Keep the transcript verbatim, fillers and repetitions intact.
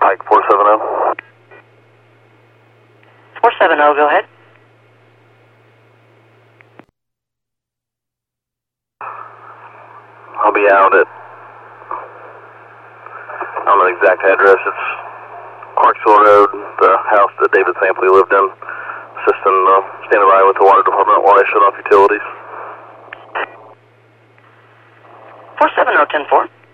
Pike four seven zero. four seven zero, go ahead. I'll be out at, I don't know the exact address, it's Clarksville Road, the house that David Sampley lived in. Assistant, uh, standing by with the water department while I shut off utilities. four seven zero, ten four.